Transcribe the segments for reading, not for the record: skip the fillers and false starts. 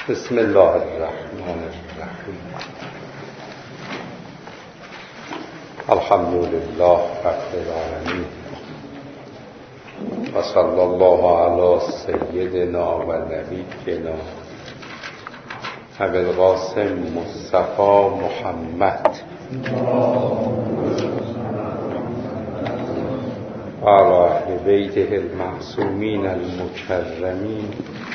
بسم الله الرحمن الرحیم. الحمد لله رب العالمین و صلی الله علی سیدنا و نبینا ابی القاسم مصطفی محمد و علی اهل بیته المعصومین المکرمین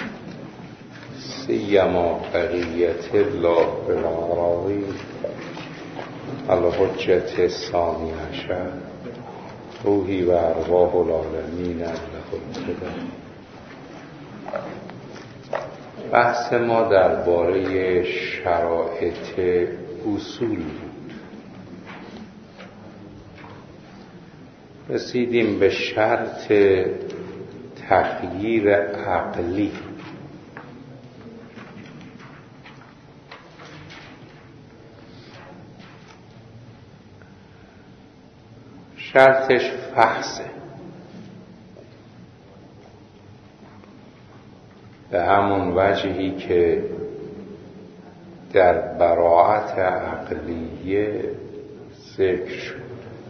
سیما بقیت الله بالعراقی الحجة الثانی عشر روحی و ارواح العالمین له الفدا. بحث ما درباره شرایط اصول بود. رسیدیم به شرط تغییر عقلی. شرطش فحصه، به همون وجهی که در براءت عقلیه ذکر شد.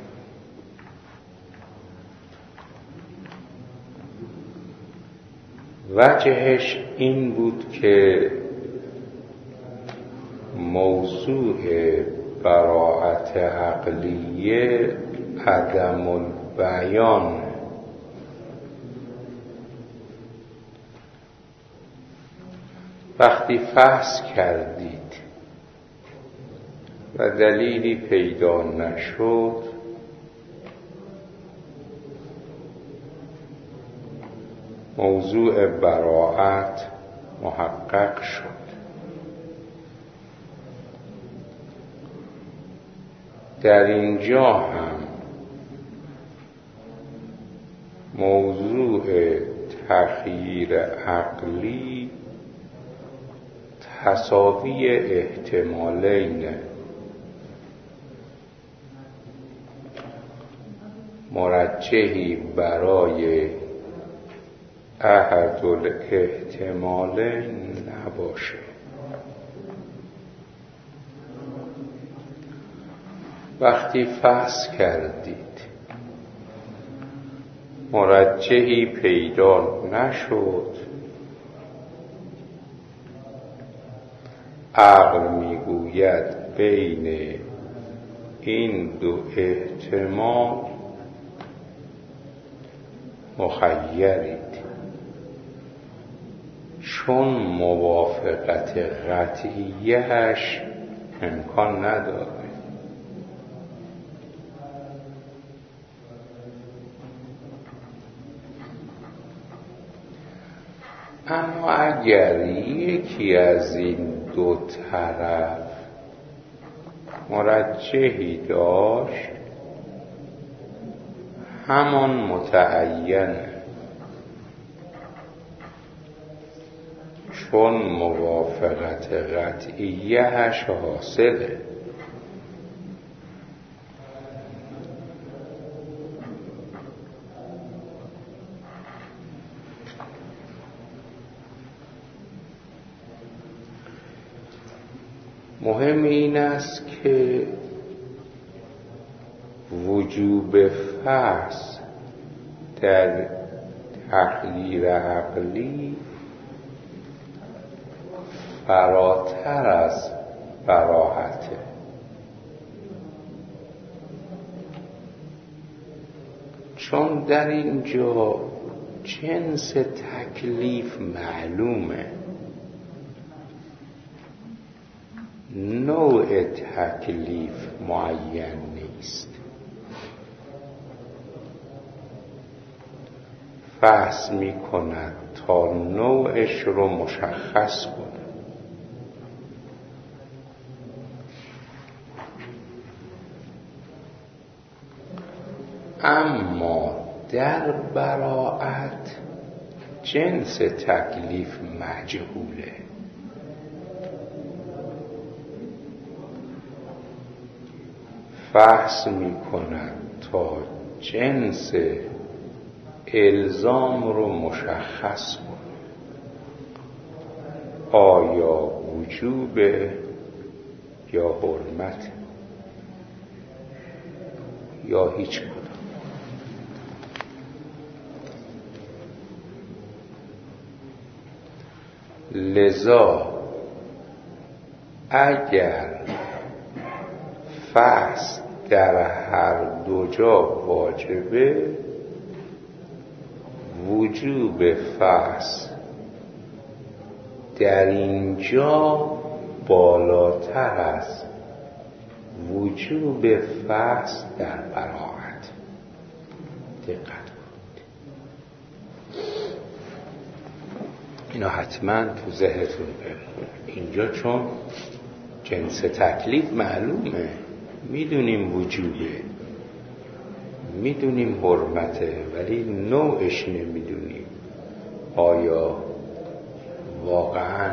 وجهش این بود که موضوع براءت عقلیه عدم البیان، وقتی فحص کردید و دلیلی پیدا نشد موضوع براءت محقق شد. در اینجا هم موضوع تغییر عقلی تساوی احتمالین، مرجحی برای احد الاحتمالین نباشه. وقتی فحص کردید مرجحی پیدا نشد، عقل میگوید بین این دو احتمال مخیرید، چون موافقت قطعیه‌اش امکان نداره. اما اگر یکی از این دو طرف مرجحی داشت، همان متعینه، چون موافقت قطعیه‌اش حاصله. مهم این است که وجوب فحص در تغییر عقلی فراتر از براءته. چون در اینجا جنس تکلیف معلومه، نوع تکلیف معین نیست. فحص می کند تا نوعش رو مشخص کند. اما در براءت جنس تکلیف مجهوله. فحص می کند تا جنس الزام رو مشخص کند. آیا آیا وجوب یا حرمت یا هیچ کدام. لذا اگر فحص در هر دو جا واجبه، وجوب فحص در اینجا بالاتر از وجوب فحص در براءت. دقت کنید، اینا حتما تو ذهنتون بمونه. اینجا چون جنس تکلیف معلومه، میدونیم وجوبه، میدونیم حرمته، ولی نوعش نمیدونیم. آیا واقعا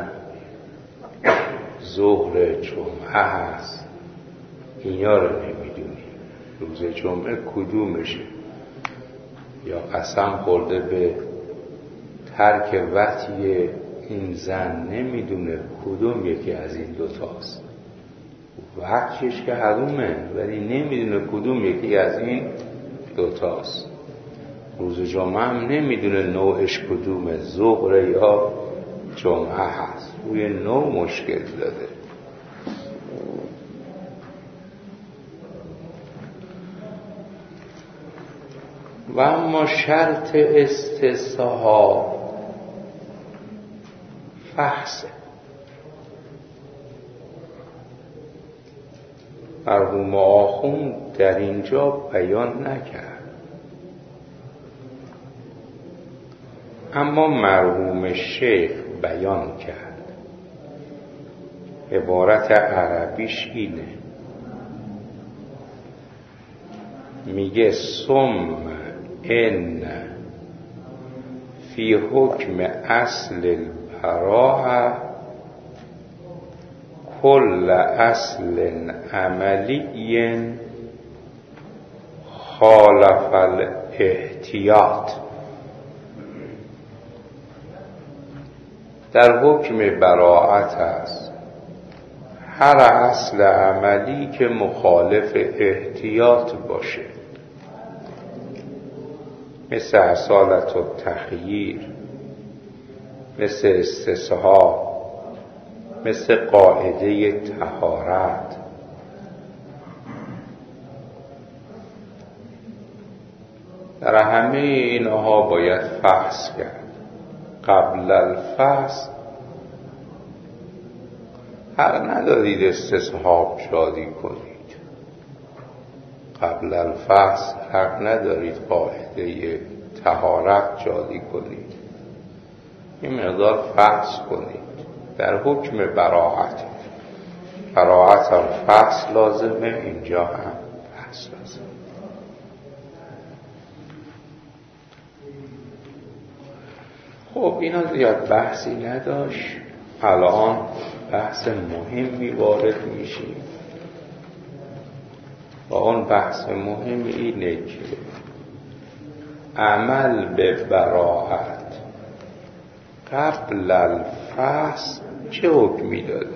ظهر جمعه هست؟ اینا رو نمیدونیم. روز جمعه کدومشه؟ یا قسم خورده به ترک وطی این زن، نمیدونه کدوم یکی از این دوتاست. وقتش که حرومه ولی نمیدونه کدوم یکی از این دوتاست. روز جمعه هم نمیدونه نوعش کدومه، ظهر یا جمعه هست. روی نوع مشکل داده. و اما شرط استصحاب فحصه. مرحوم آخوند در اینجا بیان نکرد، اما مرحوم شیخ بیان کرد. عبارت عربیش اینه، میگه ثم ان فی حکم اصل البراءه کل اصل عملی خالف الاحتیاط. در حکم براءت است هر اصل عملی که مخالف احتیاط باشه، مثل اصالت التخییر، مثل استصحاب، مثل قاعده طهارت. در همه اینها باید فحص کرد. قبل الفحص حق ندارید استصحاب جاری کنید. قبل الفحص حق ندارید قاعده طهارت جاری کنید. این مقدار فحص کنید. در حکم براءت، براءت هم فحص لازمه، اینجا هم فحص لازمه. خب اینا زیاد بحثی نداشت. الان بحث مهمی وارد میشیم و اون بحث مهم اینه که عمل به براءت قبل الفحص چه حکمی داده؟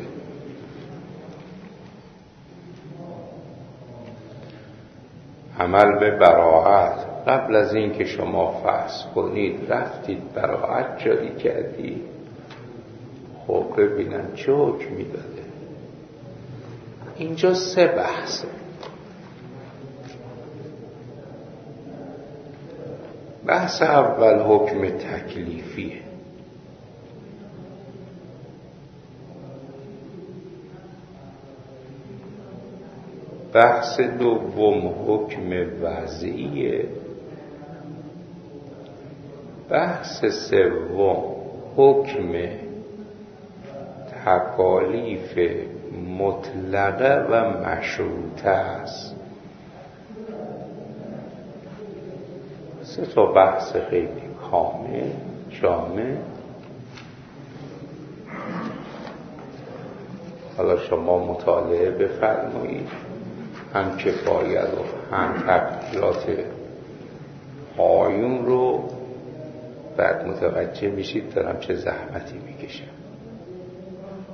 عمل به براءت قبل از این که شما فحص کنید رفتید براءت جاری کردید. خب ببینم چه حکمی داده. اینجا 3 بحثه. بحث اول حکم تکلیفیه. بحث دوم حکم وضعیه. بحث سوم حکم تکالیف مطلقه و مشروطه است. 3 تا بحث خیلی کامل، جامع. حالا شما مطالعه بفرمایید، هم کفایت و هم تقریرات آیون رو، بعد متوجه میشید دارم چه زحمتی میکشم.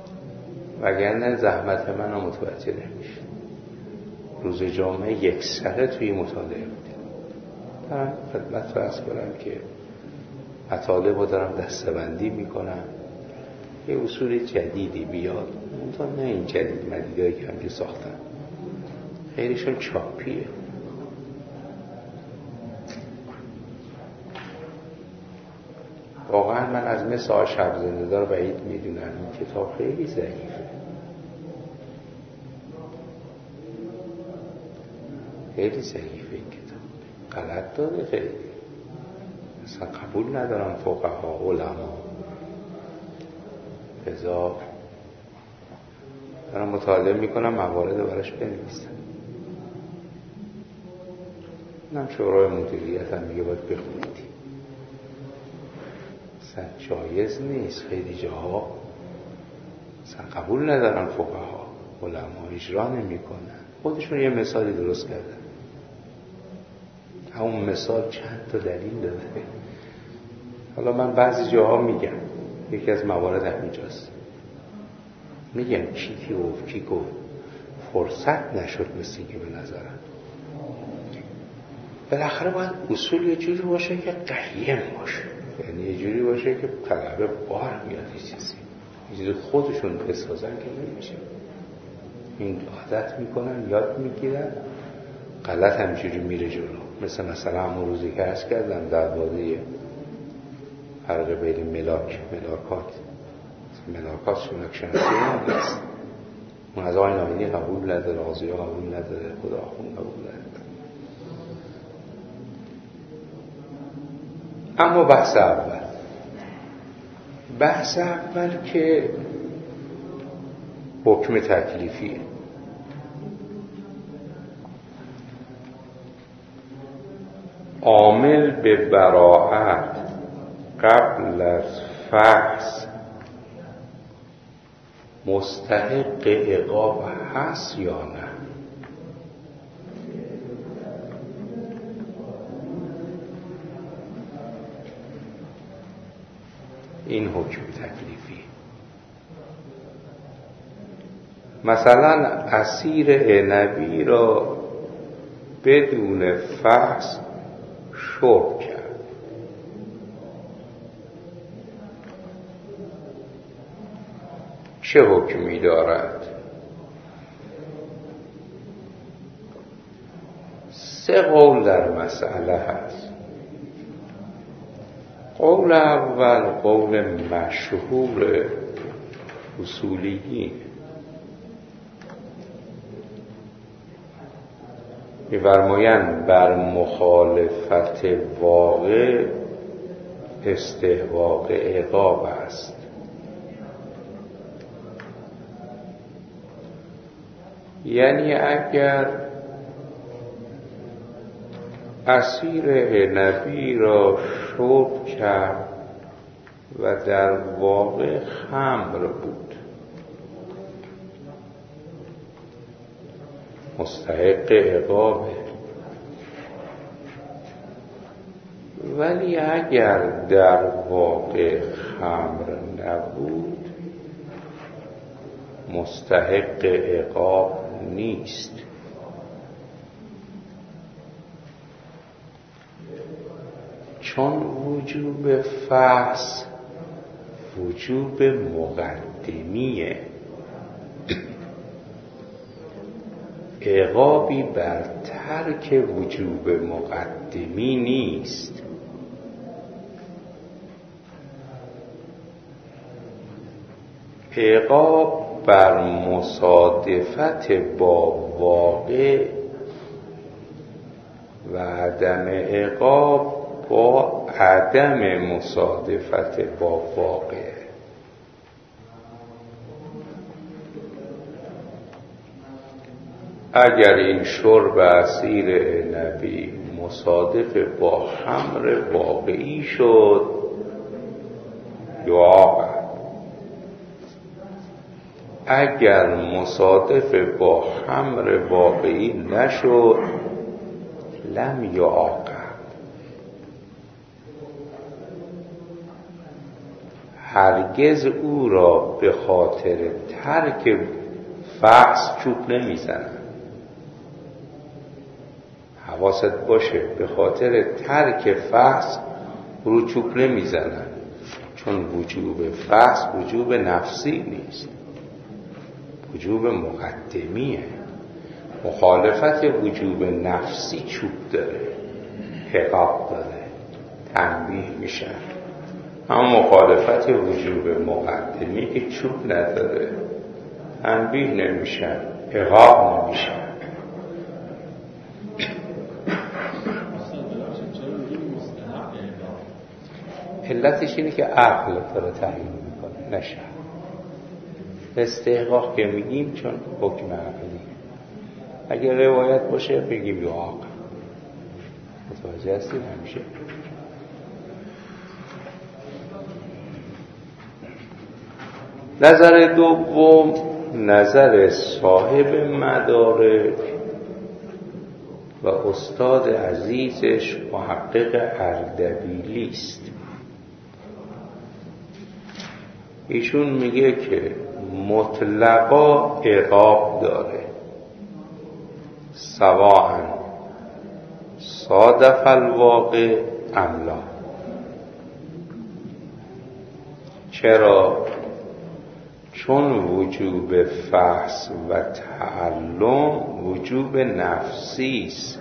وگرنه زحمت من رو متوجه نمیشه. روز جمعه یک سره توی مطالعه بودیم. دارم خدمت رو عرض کنم که مطالب رو دارم دسته‌بندی میکنم، یه اصول جدیدی بیاد، منتها نه این جدید مدیدهایی که همجور ساختن، خیلیشون چاپیه. واقعا من از مثل شب زنده دار بعید میدونم، این کتاب خیلی ضعیفه، خیلی ضعیفه این کتاب، غلط داره خیلی، اصلا قبول ندارم فقها علما. لذا دارم مطالعه میکنم، موارد براش بنویسم. من شورای مدیریت هم میگه باید بخونید، اصلا جایز نیست. خیلی جاها اصلا قبول ندارن فقها، علما اجرا نمیکنن. خودشون یه مثالی درست کردن، همون مثال چند تا دلیل داره. حالا من بعضی جاها میگم، یکی از موارد همینجاست، میگم چی گفت فرصت نشد مثل که به نظرم. بالاخره باید اصول یه جوری باشه که قیم باشه، یعنی یه جوری باشه که طلبه بار میاد، یه چیزی خودشون بسازن که نمیشه. این عادت میکنن، یاد میگیرن، غلط همینجوری میره جلو. مثلا همون روزی که عرض کردم در باره فرق بین ملاکات شناسی هم نیست. اون از آقای ناینی قبول نداره، آزیا قبول نداره، خدا خون قبول نداره. اما بحث اول که حکم تکلیفیه. عامل به براءت قبل از فحص مستحق عقاب هست یا نه؟ این حکم تکلیفی. مثلا عصیر عنبی را بدون فحص شرب کرد، چه حکمی دارد؟ 3 قول در مسئله هست. قول اول قول مشهور اصولیین، می‌فرمایند بر مخالفت واقع استحقاق عقاب است. یعنی اگر عصیر عنبی را شرب کرد و در واقع خمر بود، مستحق عقابه. ولی اگر در واقع خمر نبود، مستحق عقاب نیست. چون وجوب فحص وجوب مقدمیه، عقابی بر ترک وجوب مقدمی نیست. عقاب بر مصادفت با واقع و عدم عقاب با عدم مصادفت با واقع. اگر این شرب عصیر عنبی مصادف با خمر واقعی شد، یعاقب. اگر مصادف با خمر واقعی نشد، لم یعاقب. هرگز او را به خاطر ترک فحش چوب نمیزنن. حواست باشه، به خاطر ترک فحش رو چوب نمیزنن، چون وجوب فحش وجوب نفسی نیست، وجوب مقدمیه. مخالفت وجوب نفسی چوب داره، عقاب داره، تنبیه میشه. اما مخالفت وجوب مقدمی که چوب نداره، تنبیه نمیشن، عقاب نمیشن. علتش اینه که عقل داره تعیین میکنه، نشه. استحقاق که میگیم چون حکم عقلی، اگر روایت باشه بگیم یا عقل. متوجه هستید؟ همیشه نظر دوم نظر صاحب مدارک و استاد عزیزش محقق اردبیلی است. ایشون میگه که مطلقا عقاب داره، سواء صادف الواقع ام لا. چرا؟ چون وجوب فحص و تعلم وجوب نفسی است.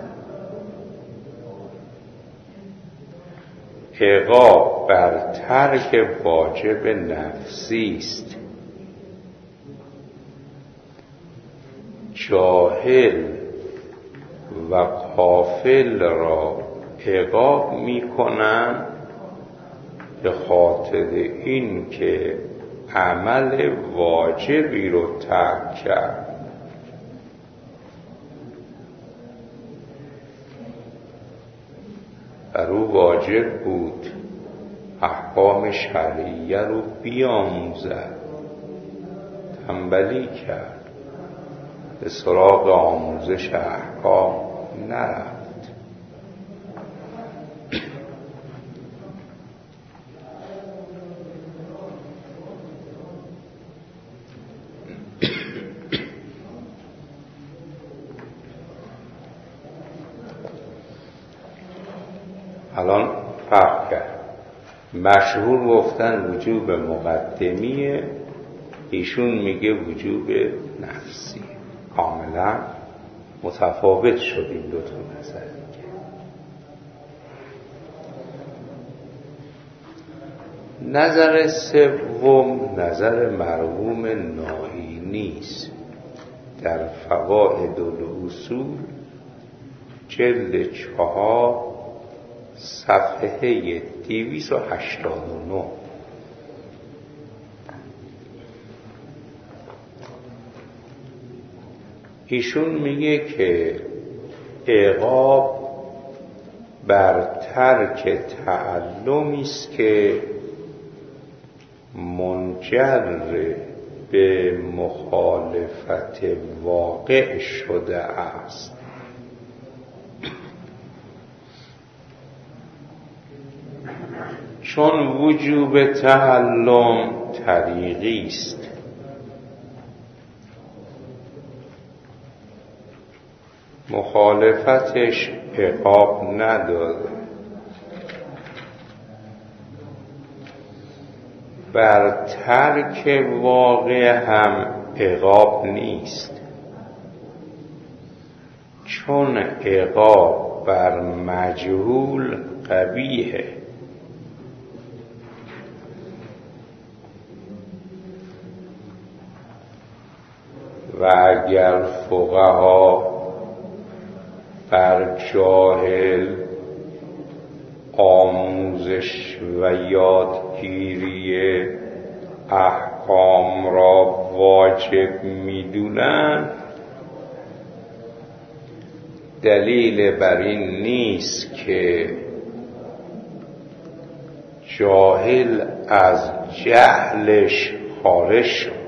عقاب بر ترک واجب نفسی است. جاهل و غافل را عقاب میکنن به خاطر این که عمل واجبی رو ترک کرد. بر او واجب بود احکام شرعیه رو بیاموزد، تنبلی کرد، به سراغ آموزش احکام نرفت. الان فرق کرد. مشهور گفتن وجوب مقدمیه، ایشون میگه وجوب نفسی. کاملا متفاوت شد این دو تا نظر. نظر سوم نظر مرحوم ناینی است. در فوائد الاصول جلد 4 صفحه 289. ایشون میگه که عقاب بر ترک تعلمی است که منجر به مخالفت واقع شده است. چون وجوب تعلم طریقی است، مخالفتش عقاب نداره. بر ترک واقع هم عقاب نیست، چون عقاب بر مجهول قبیحه. و اگر فقها بر جاهل آموزش و یادگیری احکام را واجب می‌دونند، دلیل بر این نیست که جاهل از جهلش خارج شد.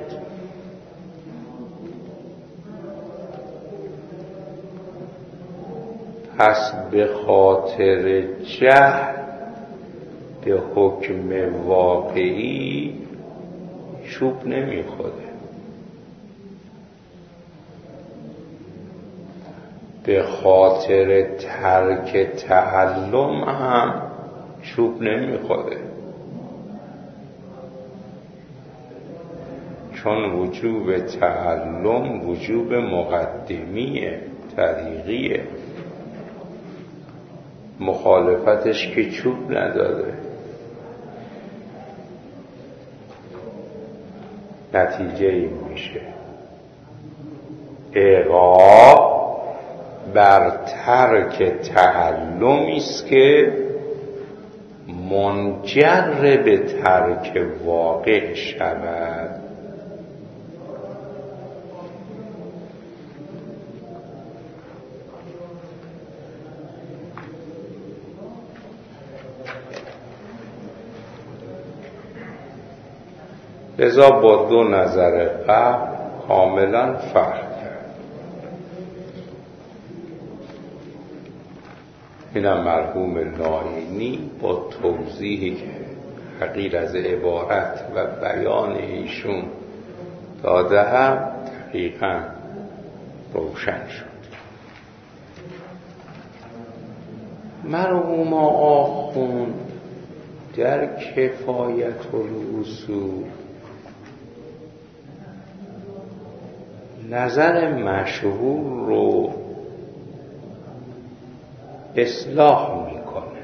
پس به خاطر جهل به حکم واقعی چوب نمیخوره. به خاطر ترک تعلم هم چوب نمیخوره، چون وجوب تعلم وجوب مقدمیه، طریقیه. مخالفتش که چوب نداره. نتیجه این میشه عقاب بر ترک تعلمی است که منجر به ترک واقع شود. لذا با دو نظر قبل کاملا فرق کرد. اینم مرحوم نائینی با توضیحی که حقیر از عبارت و بیان ایشون داده هم دقیقا روشن شد. مرحوم آخوند در کفایت الاصول نظر مشهور رو اصلاح میکنه.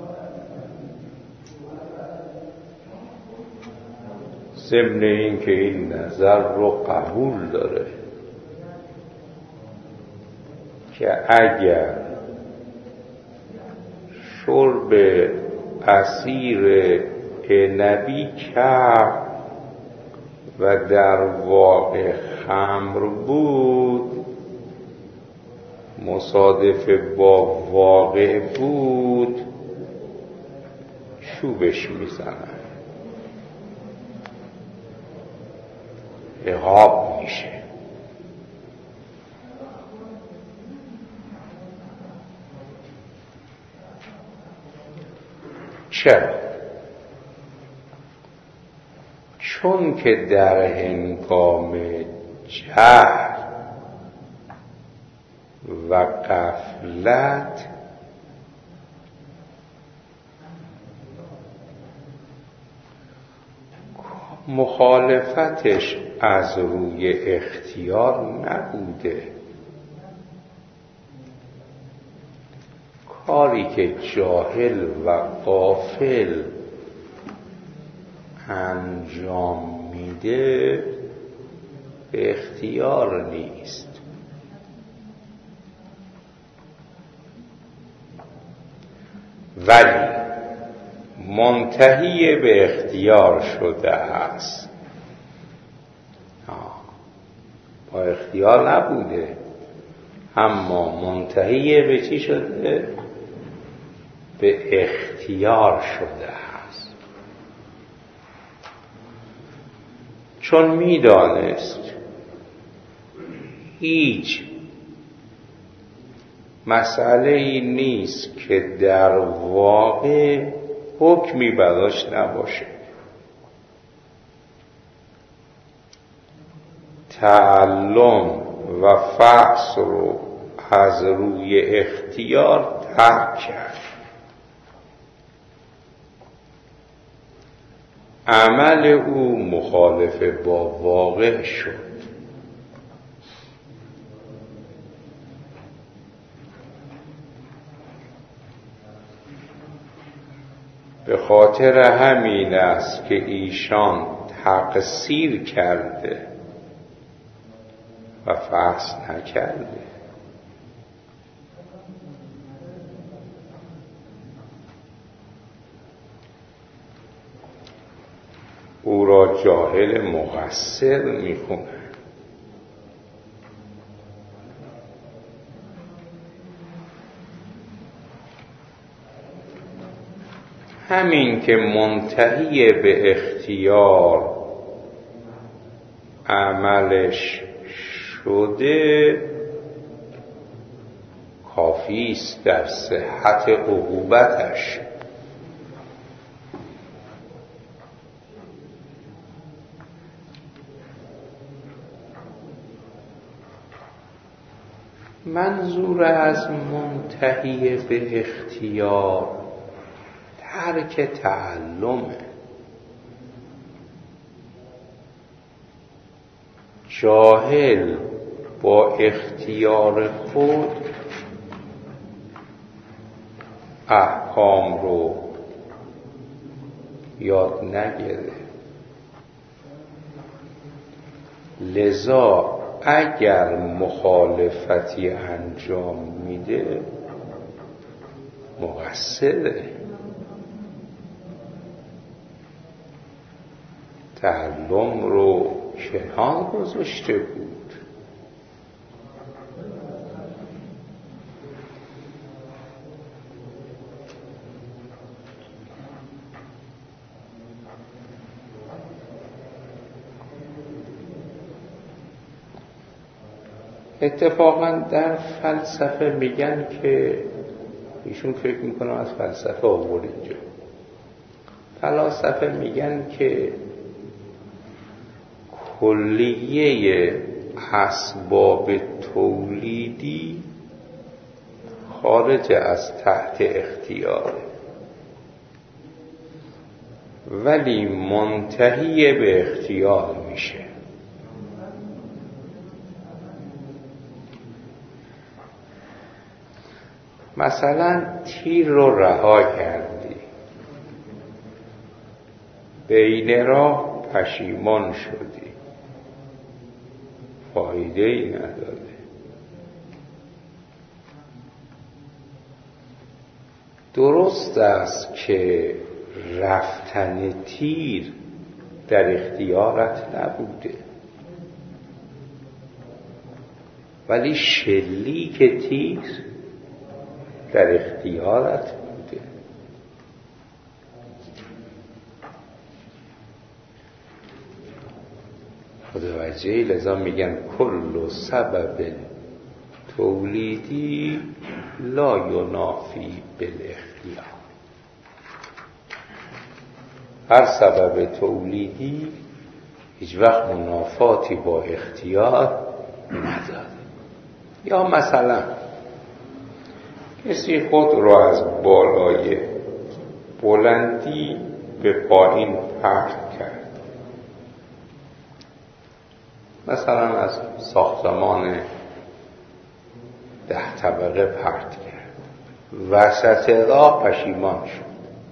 ضمن این که این نظر رو قبول داره که اگر شرب عصیر عنبی کرد و در واقع خمر بود، مصادف با واقع بود، چوبش میزنن، عقاب میشه. چرا؟ چون که در هنگام جهل و غفلت مخالفتش از روی اختیار نبوده. کاری که جاهل و غافل انجام میده به اختیار نیست. ولی منتهی به اختیار شده است. با اختیار نبوده، اما منتهی به چی شده؟ به اختیار شده است. چون میدانست هیچ مسئله ای نیست که در واقع حکمی براش نباشه. تعلم و فحص رو از روی اختیار ترک کرد. عمل او مخالف با واقع شد. به خاطر همین است که ایشان تقصیر کرده و فحص نکرده. او را جاهل مقصر می‌خونند. همین که منتهی به اختیار عملش شده کافی است در صحت عقوبتش. منظور از منتهی به اختیار ترک تعلمه. جاهل با اختیار خود احکام رو یاد نگیره. لذا اگر مخالفتی انجام میده مقصره. تعلم رو کنار گذاشته بود. اتفاقا در فلسفه میگن که ایشون فکر میکنم از فلسفه آورد اینجا. فلاسفه میگن که کلیه اسباب تولیدی خارج از تحت اختیاره، ولی منتهی به اختیار میشه. مثلا تیر رو رها کردی، بین راه پشیمان شدی، فایده ای نداره. درست است که رفتن تیر در اختیارت نبوده، ولی شلیک تیر در اختیارت بوده. متوجهی؟ لذا میگن کل سبب تولیدی لا ینافی بالاختیار. هر سبب تولیدی هیچ وقت منافاتی با اختیار نداره. یا مثلا کسی خود را از بالای بلندی به پایین پرت کرد، مثلا از ساختمان 10 طبقه پرت کرد، وسط راه پشیمان شد،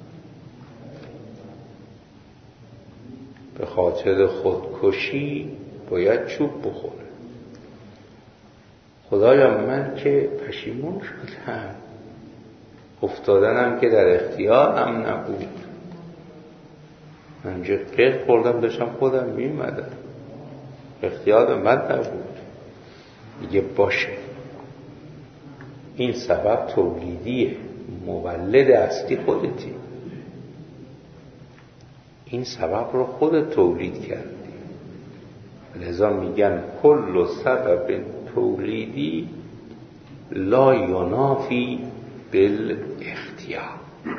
به خاطر خودکشی باید چوب بخوره. خدایا من که پشیمون شدم، افتادنم که در اختیارم نبود، من اینجا قیق خوردم داشتم خودم میمدم، اختیار من نبود. میگه باشه، این سبب تولیدیه، مولد اصلی خودتی، این سبب رو خودت تولید کردی. لذا میگن کل سبب تولیدی لا ینافی بالاختیار.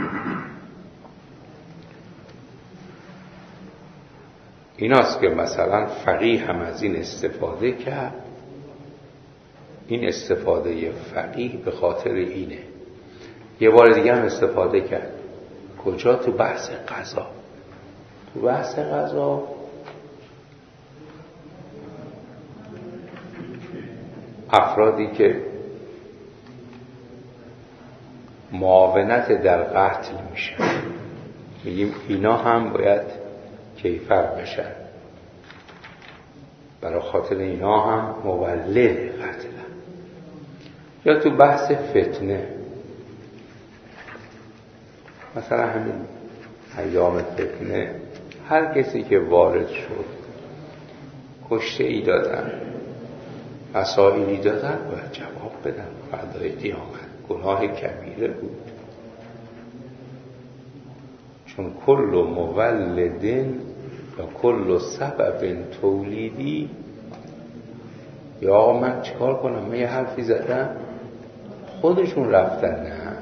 ایناست که مثلا فقیه هم از این استفاده کرد. این استفاده فقیه به خاطر اینه. یه بار دیگه هم استفاده کرد. کجا؟ تو بحث قضا. تو بحث قضا افرادی که معاونت در قتل میشن، میگیم اینا هم باید کیفر بشن، برای خاطر اینا هم مولد قتل. یا تو بحث فتنه، مثلا همین ایام فتنه هر کسی که وارد شد کشته ای دادن، مسائلی دادن، باید جواب بدن. فردای قیامت گناه کبیره بود، چون کل مولدن و کل سبب تولیدی. یا آقا من چیکار کنم؟ من یه حرفی زدم خودشون رفتن، نه.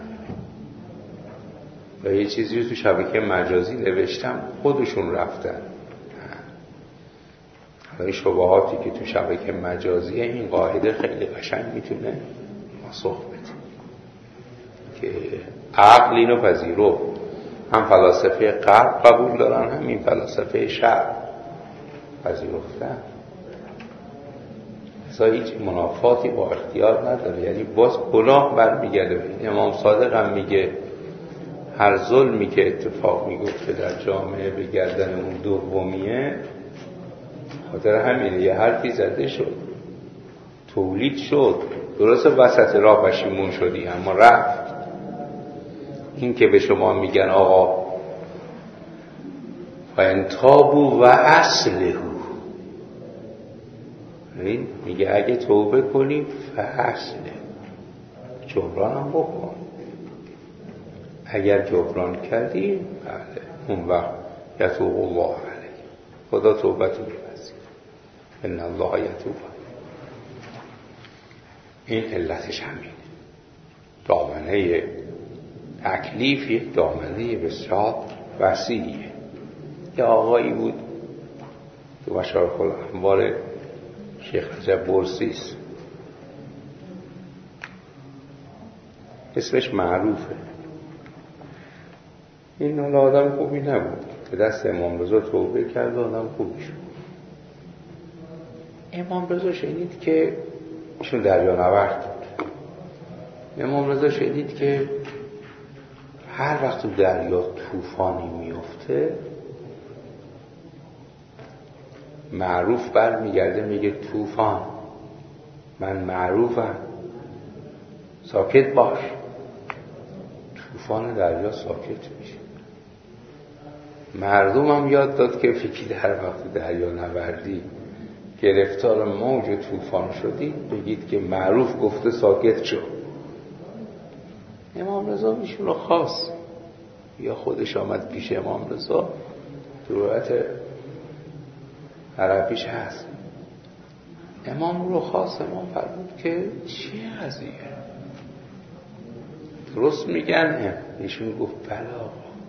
یا یه چیزی رو تو شبکه مجازی نوشتم خودشون رفتن، این شبهاتی که تو شبکه مجازیه، این قاعده خیلی قشنگ میتونه پاسخ بده که عقل اینو پذیرو. هم فلاسفه غرب قبول دارن، هم این فلاسفه شرق پذیرفتن. اصلا هیچ منافاتی با اختیار نداره. یعنی باز گناه برمیگرده. امام صادق هم میگه هر ظلمی که اتفاق میگفته در جامعه به گردن اون دومیه، خاطر همینه. یه حرفی زده شد، تولید شد، درسته وسط راه پشیمون شدی اما رفت. این که به شما میگن آقا و انتابو و اصلهو، میگه اگه توبه کنی فاصله، جبران هم بکن. اگر جبران کردی بله اون وقت یتوب الله علیه، خدا توبتو میپذیره. ان الله یتوب. این علتش همینه. دامنه تکلیف یک دامنه بسیار وسیعیه. یه آقایی بود تو مشارق الانوار شیخ رجب برسیس، اسمش معروفه. این حالا آدم خوبی نبود، به دست امام رضا توبه کرد، آدم خوبی شد. امام رضا شنید که ایشون دریانورد، امام رضا شنید که هر وقت تو دریا طوفانی میفته معروف برمیگرده میگه طوفان من معروفم، ساکت باش. طوفان دریا ساکت میشه. مردم هم یاد داد که فکر در وقت دریا نوردی گرفتار موج طوفان شدید بگید که معروف گفته ساکت شو. امام رضا ایشون رو خواست، یا خودش آمد پیش امام رضا، تو روایت عربیش هست. امام رو خواست، امام فرمود که چیه قضیه؟ درست میگن؟ ایشون گفت بلا.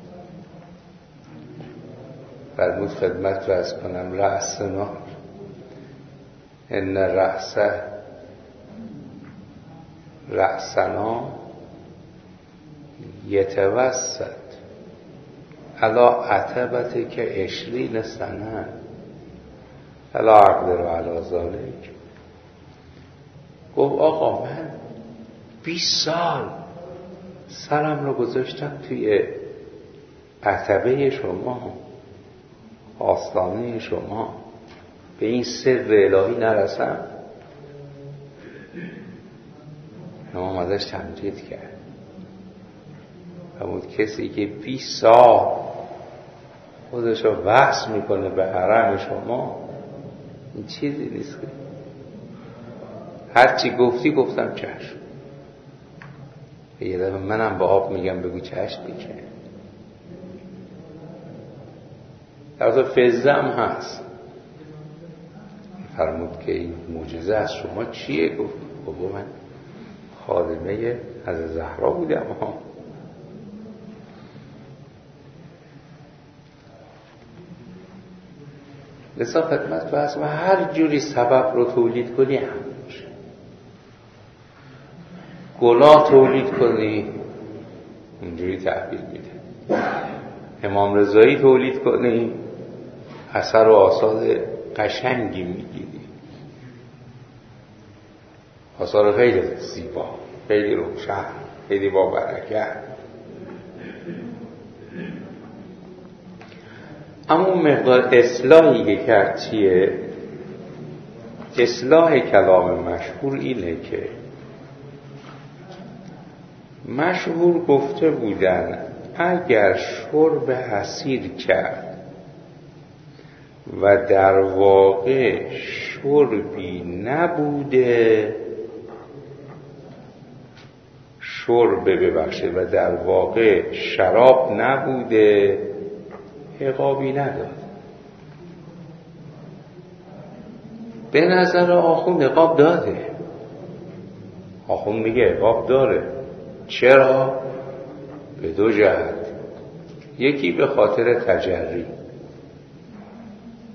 فرمود خدمت رأس کنم رأس نار، ان رأسنا یتوسط علا عتبت که 20 سنه فلا اقدر علی ذلک. گفت آقا من 20 سال سرم رو گذاشتم توی عتبه شما، آستانه شما، به این سر الهی نرسم. امام ازش تمجید کرد. فرمود کسی که 20 سال خودش رو وصل میکنه به حرم شما، این چیزی نیست که هرچی گفتی گفتم چشم. یه دفعه منم با آب میگم بگو چشم دیگه. در فضه هم هست. فرمود که این معجزه از شما چیه؟ گفت بابا من خادمه از زهرا بودم ها. لذا خدمت تو هست و هر جوری سبب رو تولید کنی هم میشه. گناه تولید کنی اونجوری تحویل میده. امام رضایی تولید کنی اثر و آثار قشنگی میگیری، آثار خیلی زیبا، خیلی روشن، خیلی با برکت. اما مقدار اصلاحی که کرد چیه؟ اصلاح کلام مشهور اینه که مشهور گفته بودن اگر شرب حصیر کرد و در واقع شربی نبوده، و در واقع شراب نبوده، عقابی نداد. به نظر آخوند عقاب داده. آخوند میگه عقاب داره. چرا؟ به 2 جهت. یکی به خاطر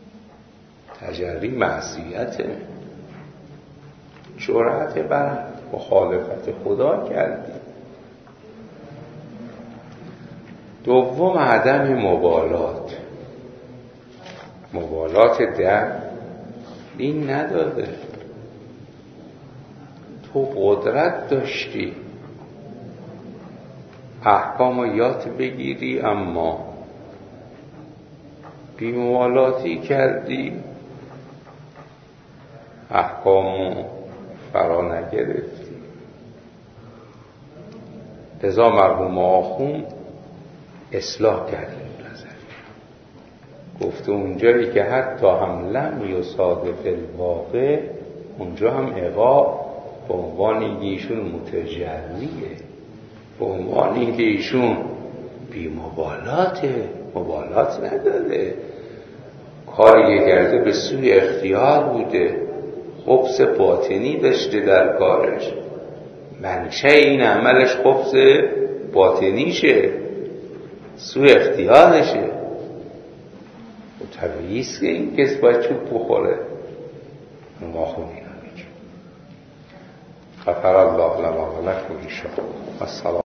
تجری معصیته، جرأت برد. مخالفت خدا کردی. دوم عدم مبالات در این نداده. تو قدرت داشتی احکام یاد بگیری، اما بی‌مبالاتی کردی، احکامو فرا نگرفتی. لذا مرحوم آخوند اصلاح کرد نظر، گفته اونجایی که حتی هم لم یصادف الواقع، اونجا هم عقاب به عنوان اینکه ایشون متجلیه، به عنوان اینکه ایشون بی‌مبالاته، مبالات نداره، کاری که کرده به سوی اختیار بوده، خبث باطنی داشته در کارش، منشأ این عملش خبث باطنیشه، سوی اختیارشه. و طبیعیست که این کس باید چوب بخوره. ما خونی نمیگه. غفر الله لنا و لکم ان شاء الله.